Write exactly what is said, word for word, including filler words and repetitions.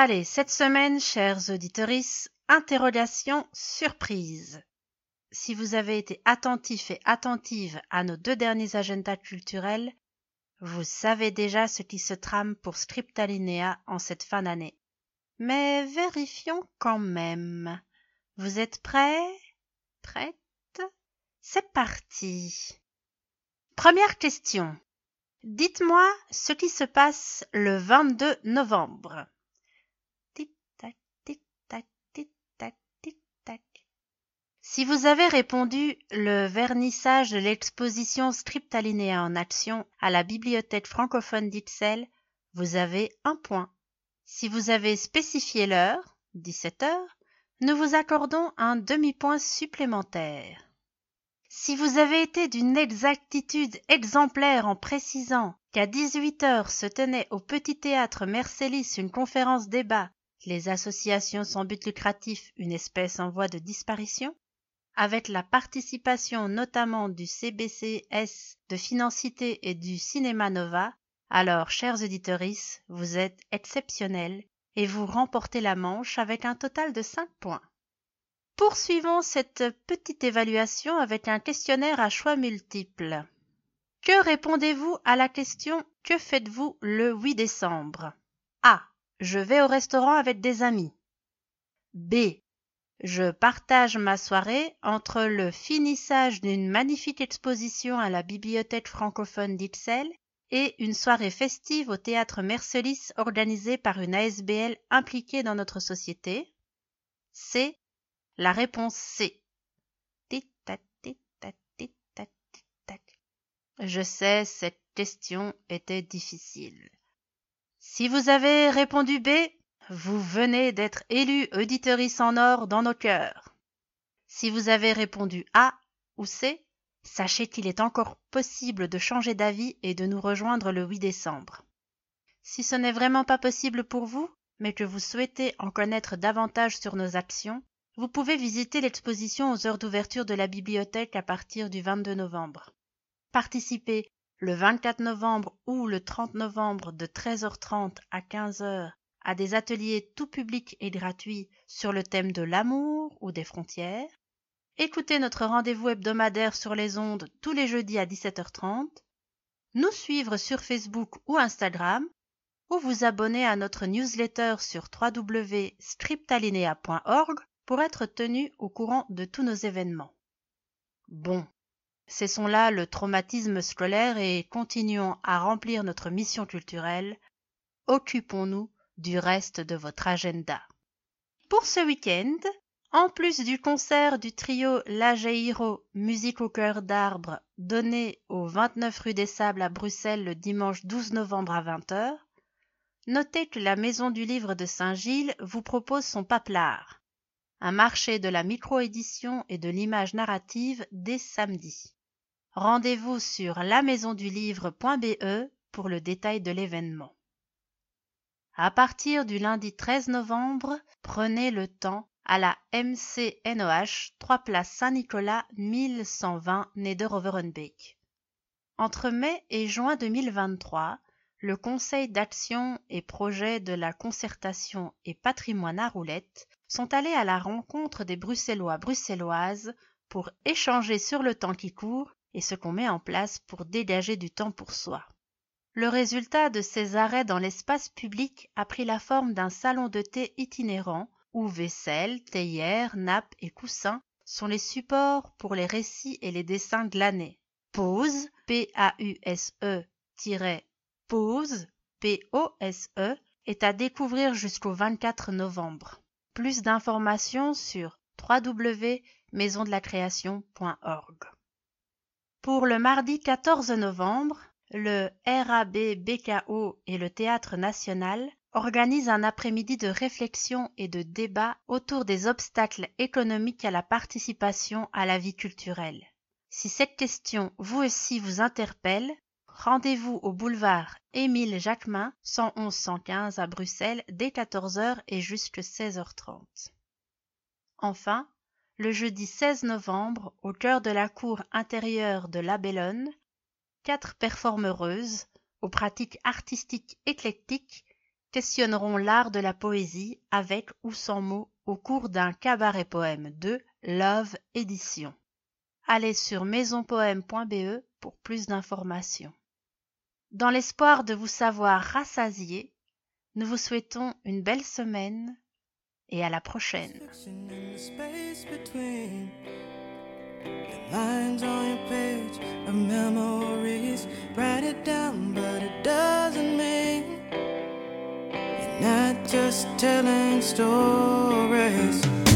Allez, cette semaine, chers auditorices, interrogation surprise. Si vous avez été attentif et attentive à nos deux derniers agendas culturels, vous savez déjà ce qui se trame pour Scriptalinéa en cette fin d'année. Mais vérifions quand même. Vous êtes prêts? Prêtes? C'est parti. Première question. Dites-moi ce qui se passe le vingt-deux novembre. Tic-tac, tic-tac, tic-tac, tic-tac. Si vous avez répondu le vernissage de l'exposition Scriptalinéa en action à la bibliothèque francophone d'Ixelles, vous avez un point. Si vous avez spécifié l'heure, dix-sept heures, nous vous accordons un demi-point supplémentaire. Si vous avez été d'une exactitude exemplaire en précisant qu'à dix-huit heures se tenait au Petit Théâtre Mercélis une conférence débat « Les associations sans but lucratif, une espèce en voie de disparition », avec la participation notamment du C B C S de Financité et du Cinéma Nova, alors, chers auditorices, vous êtes exceptionnels et vous remportez la manche avec un total de cinq points. Poursuivons cette petite évaluation avec un questionnaire à choix multiples. Que répondez-vous à la question « Que faites-vous le huit décembre » A. Je vais au restaurant avec des amis. B. Je partage ma soirée entre le finissage d'une magnifique exposition à la bibliothèque francophone d'Ixelles et une soirée festive au théâtre Mercélis organisée par une A S B L impliquée dans notre société. C. La réponse C. Tic-tac, tic-tac, tic-tac, tic-tac. Je sais, cette question était difficile. Si vous avez répondu B, vous venez d'être élu auditorice en or dans nos cœurs. Si vous avez répondu A ou C, sachez qu'il est encore possible de changer d'avis et de nous rejoindre le huit décembre. Si ce n'est vraiment pas possible pour vous, mais que vous souhaitez en connaître davantage sur nos actions, vous pouvez visiter l'exposition aux heures d'ouverture de la bibliothèque à partir du vingt-deux novembre. Participez le vingt-quatre novembre ou le trente novembre de treize heures trente à quinze heures à des ateliers tout publics et gratuits sur le thème de l'amour ou des frontières. Écoutez notre rendez-vous hebdomadaire sur les ondes tous les jeudis à dix-sept heures trente. Nous suivre sur Facebook ou Instagram ou vous abonner à notre newsletter sur w w w point scriptalinéa point org pour être tenu au courant de tous nos événements. Bon, cessons là le traumatisme scolaire et continuons à remplir notre mission culturelle. Occupons-nous du reste de votre agenda. Pour ce week-end, en plus du concert du trio La Jairo, musique au cœur d'arbre, donné au vingt-neuf rue des Sables à Bruxelles le dimanche douze novembre à vingt heures, notez que la Maison du Livre de Saint-Gilles vous propose son Paplard, un marché de la micro-édition et de l'image narrative dès samedi. Rendez-vous sur la maison du livre point b e pour le détail de l'événement. À partir du lundi treize novembre, prenez le temps à la M C N O H, trois place Saint-Nicolas, mille cent vingt, Neder-Overenbeek. Entre mai et juin deux mille vingt-trois, le Conseil d'action et projet de la concertation et patrimoine à roulettes sont allés à la rencontre des Bruxellois bruxelloises pour échanger sur le temps qui court et ce qu'on met en place pour dégager du temps pour soi. Le résultat de ces arrêts dans l'espace public a pris la forme d'un salon de thé itinérant où vaisselle, théière, nappes et coussins sont les supports pour les récits et les dessins glanés. Pause, P A U S E, pause, P O S E, est à découvrir jusqu'au vingt-quatre novembre. Plus d'informations sur w w w point maison de la création point org. Pour le mardi quatorze novembre, le R A B B K O et le Théâtre National organisent un après-midi de réflexion et de débat autour des obstacles économiques à la participation à la vie culturelle. Si cette question vous aussi vous interpelle, rendez-vous au boulevard Émile Jacquemin, cent onze cent quinze à Bruxelles dès quatorze heures et jusqu'à seize heures trente. Enfin, le jeudi seize novembre, au cœur de la cour intérieure de La Bellonne, quatre performeuses, aux pratiques artistiques éclectiques, questionneront l'art de la poésie avec ou sans mots au cours d'un cabaret poème de Love Édition. Allez sur maison poème point b e pour plus d'informations. Dans l'espoir de vous savoir rassasié, nous vous souhaitons une belle semaine et à la prochaine. Lines on your page of memories. Write it down, but it doesn't mean you're not just telling stories.